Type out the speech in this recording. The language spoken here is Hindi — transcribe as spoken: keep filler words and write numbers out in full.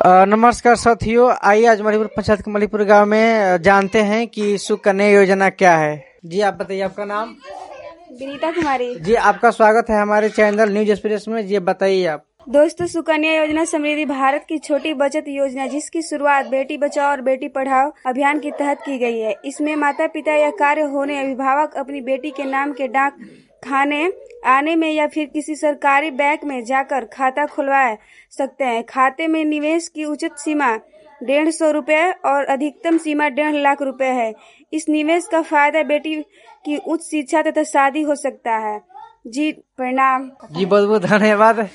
अ, नमस्कार साथियों, आइए आज मणिपुर पंचायत के मणिपुर गांव में जानते हैं कि सुकन्या योजना क्या है। जी आप बताइए, आपका नाम? विनीता कुमारी। जी आपका स्वागत है हमारे चैनल न्यूज एक्सप्रेस में। जी बताइए आप। दोस्तों, सुकन्या योजना समृद्धि भारत की छोटी बचत योजना जिसकी शुरुआत बेटी बचाओ और बेटी पढ़ाओ अभियान के तहत की गई है। इसमें माता पिता या कार्य होने अभिभावक अपनी बेटी के नाम के डाक खाने आने में या फिर किसी सरकारी बैंक में जाकर खाता खुलवा सकते हैं। खाते में निवेश की उचित सीमा डेढ़ सौ रुपए और अधिकतम सीमा डेढ़ लाख रुपए है। इस निवेश का फायदा बेटी की उच्च शिक्षा तथा शादी हो सकता है। जी प्रणाम। जी बहुत बहुत धन्यवाद।